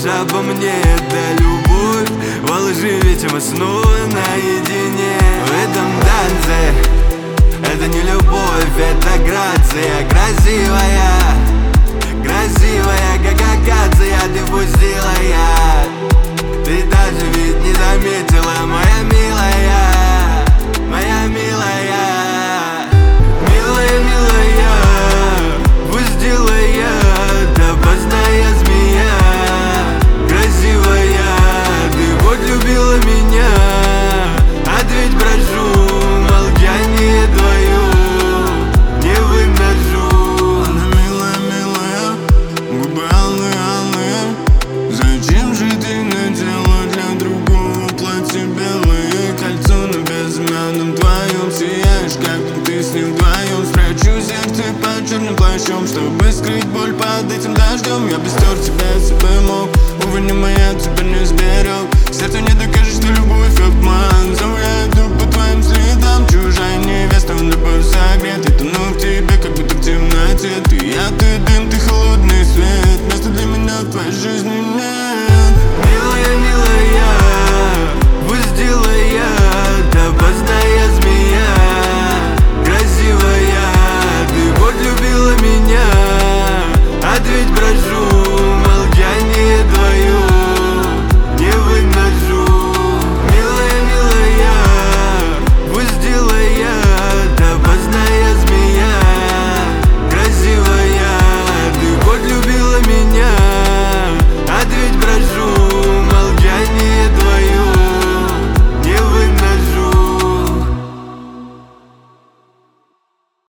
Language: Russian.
обо мне, это любовь. Во лжи ведь мы снова наедине. В этом танце это не любовь, это грация. Красивая, красивая, как акация. Ты пустила яд, ты даже ведь не заметила, моя милая, моя милая. Милая, милая, пустила яд, опасная змея. Красивая, ты хоть любила меня, ответь, прошу, молчание твое не выношу. Она милая, милая, губы алые, алые. Зачем же ты надела для другого платье белое? Кольцо на безымянном твоем сияешь, как будто ты с ним вдвоем. Спрячу сердце под черным плащом, чтобы скрыть боль под этим дождем. Я бы стер тебя, если бы мог. Увы, не моя, тебя не сберег. Сердце не докажет, что любовь обман. Зову я иду по твоим следам, чужая невеста.